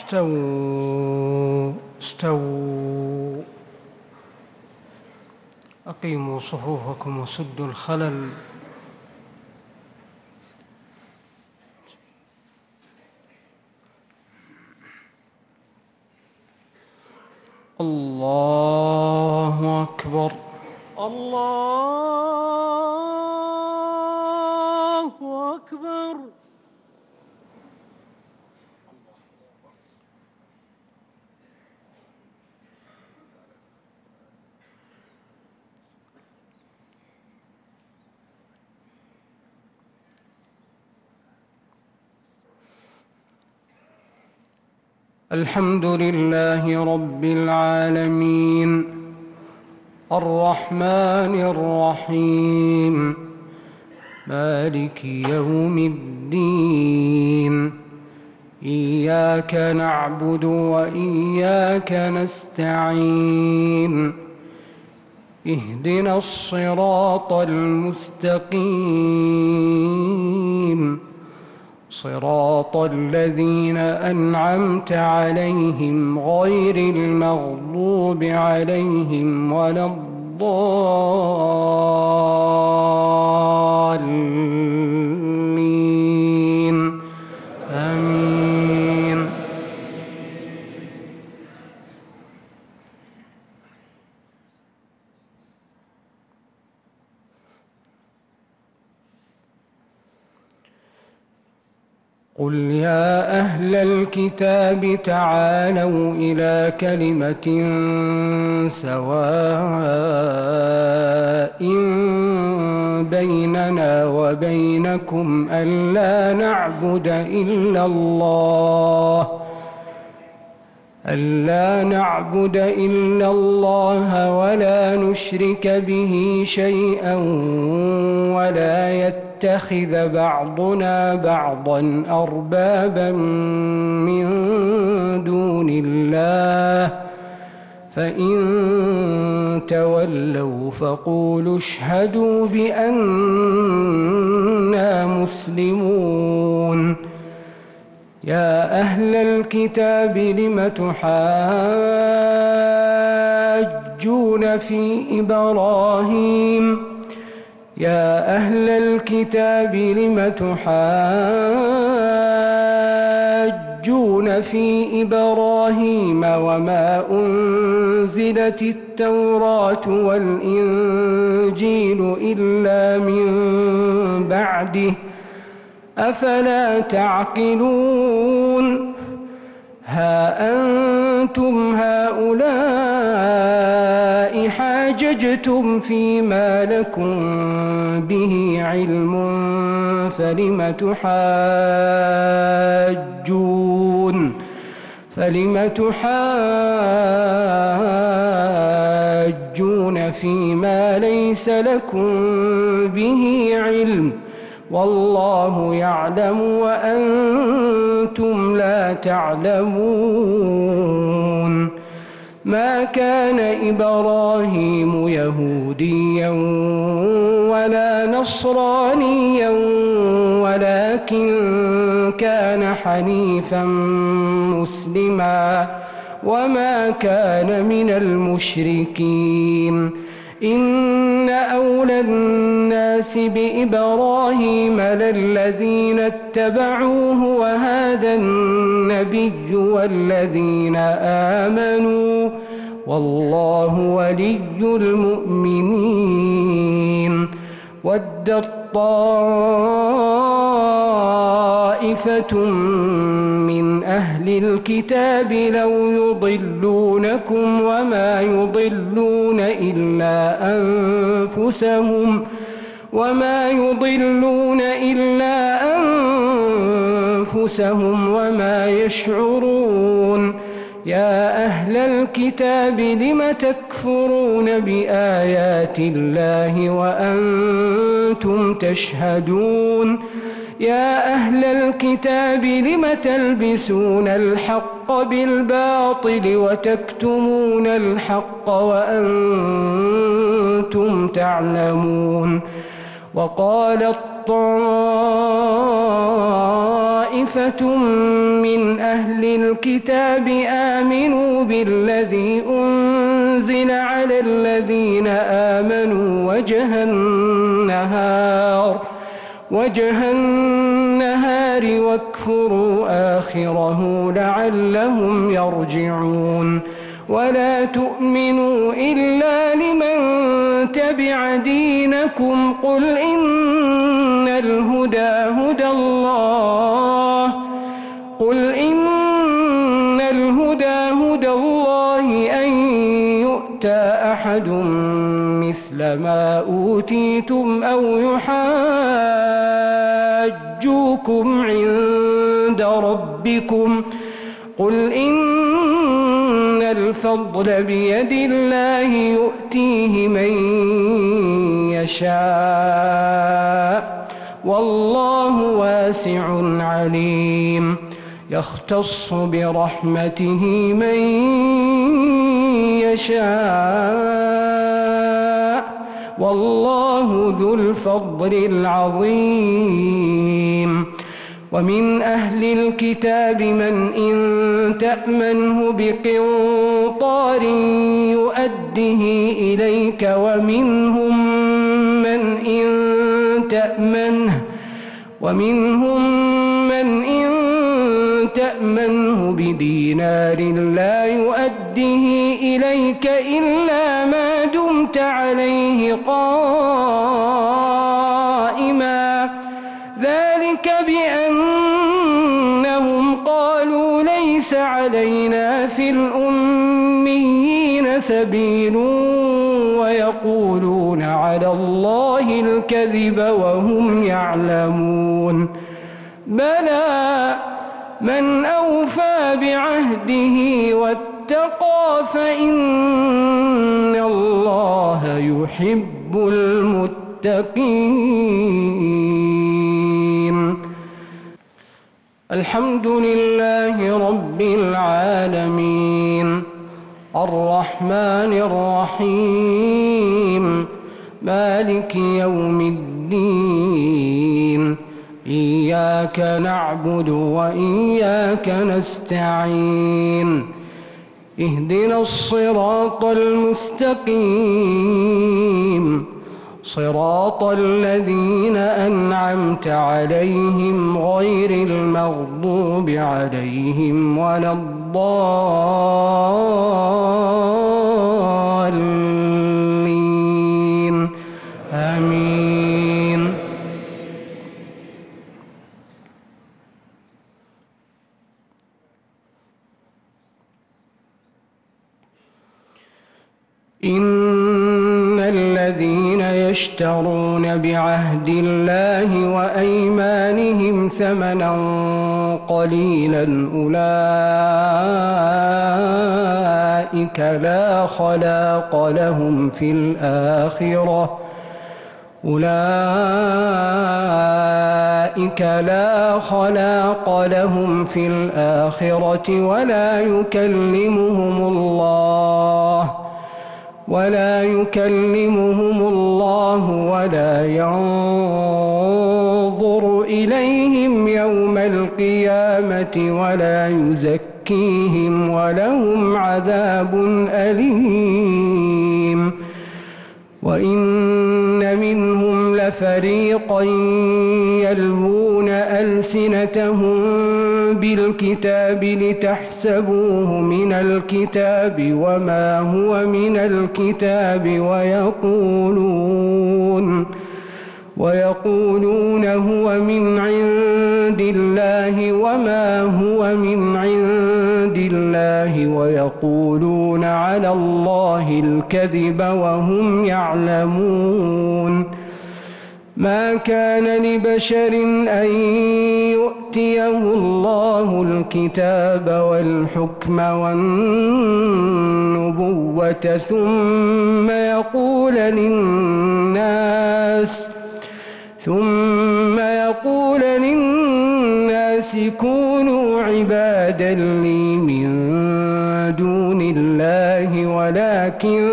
استووا أقيموا صفوفكم وسدوا الخلل. الله أكبر. الله أكبر. الحمد لله رب العالمين الرحمن الرحيم مالك يوم الدين إياك نعبد وإياك نستعين اهدنا الصراط المستقيم صراط الذين أنعمت عليهم غير المغضوب عليهم ولا الضالين آمين. قل يا أهل الكتاب تعالوا إلى كلمة سواء بيننا وبينكم ألا نعبد إلا الله ولا نشرك به شيئا ولا يتخذ بعضنا بعضا أربابا من دون الله فإن تولوا فقولوا اشهدوا بأننا مسلمون. يا أهل الكتاب لم تحاجون في إبراهيم يا أهل الكتاب لم تحاجون في إبراهيم وما أنزلت التوراة والإنجيل إلا من بعده أفلا تعقلون. ها أنتم هؤلاء حاججتم فيما لكم به علم فلم تحاجون فيما ليس لكم به علم والله يعلم وأنتم لا تعلمون. ما كان إبراهيم يهوديا ولا نصرانيا ولكن كان حنيفا مسلما وما كان من المشركين. إن أولى الناس بإبراهيم للذين اتبعوه وهذا النبي والذين آمنوا والله ولي المؤمنين. ودت طائفة من أهل الكتاب لو يضلونكم وما يضلون إلا أنفسهم وما يشعرون. يا أهل الكتاب لم تكفرون بآيات الله وأنتم تشهدون. يا أهل الكتاب لم تلبسون الحق بالباطل وتكتمون الحق وأنتم تعلمون. وقالت طائفة طائفة من أهل الكتاب آمنوا بالذي أنزل على الذين آمنوا وجه النهار واكفروا آخره لعلهم يرجعون ولا تؤمنوا إلا لمن تبع دينكم قل إن الهدى هدى الله أن يؤتى أحد مثل ما أوتيتم أو يحاجوكم عند ربكم قل إن الفضل بيد الله يؤتيه من يشاء والله واسع عليم يختص برحمته من يشاء والله ذو الفضل العظيم ومن أهل الكتاب من إن تأمنه بقنطار يؤده إليك ومنهم من إن تأمنه بدينار لا يؤده إليك إلا ما دمت عليه قائما ذلك بأنهم قالوا ليس علينا في الأميين سبيل ويقولون على الله الكذب وهم يعلمون بلى من أوفى بعهده واتقى فإن الله يحب المتقين الحمد لله رب العالمين الرحمن الرحيم مالك يوم الدين إياك نعبد وإياك نستعين اهدنا الصراط المستقيم صراط الذين أنعمت عليهم غير المغضوب عليهم ولا الضالين آمين إن الذين يشترون بعهد الله وأيمانهم ثمنا قليلا أولئك لا خلاق لهم في الآخرة ولا يكلمهم الله ولا ينظر إليهم يوم القيامة ولا يزكيهم ولهم عذاب أليم وإن منهم لفريقا يلوون ألسنتهم بالكتاب لتحسبوه من الكتاب وما هو من الكتاب ويقولون هو من عند الله وما هو من عند الله ويقولون على الله الكذب وهم يعلمون ما كان لبشر أن يؤتيه الله الكتاب والحكم والنبوة ثم يقول للناس كونوا عبادا لي من دون الله ولكن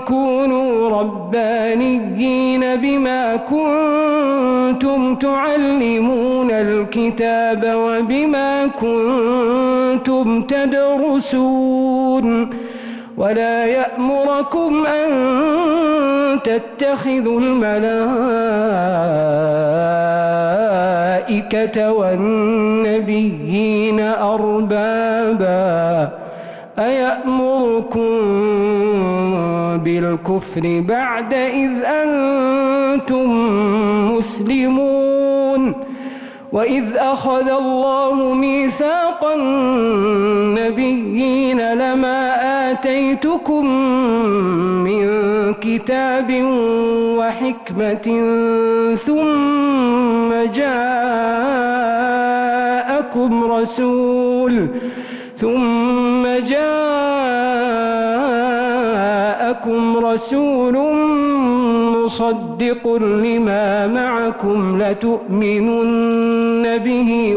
كونوا ربانيين بما كنتم تعلمون الكتاب وبما كنتم تدرسون ولا يأمركم أن تتخذوا الملائكة والنبيين أربابا أيأمركم بالكفر بعد إذ أنتم مسلمون وإذ أخذ الله ميثاق النبيين لما آتيتكم من كتاب وحكمة ثم جاءكم رسول مصدق لما معكم لتؤمنن به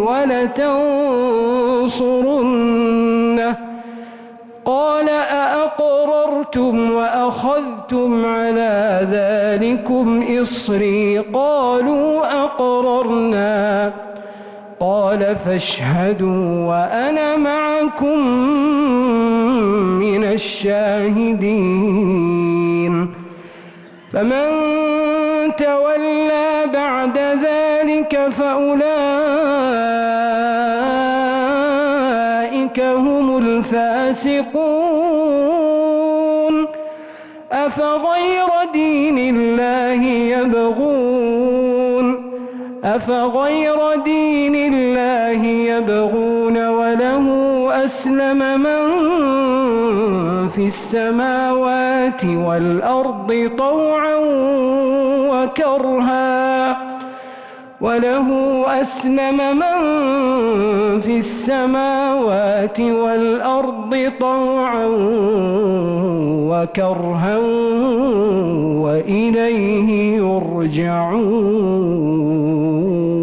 ولتنصرنه قال أأقررتم وأخذتم على ذلكم إصري قالوا أقررنا قال فاشهدوا وأنا معكم من الشاهدين فمن تولى بعد ذلك فأولئك هم الفاسقون أفغير دين الله يبغون وله أسلم من في السماوات والأرض طوعا وكرها وإليه يرجعون.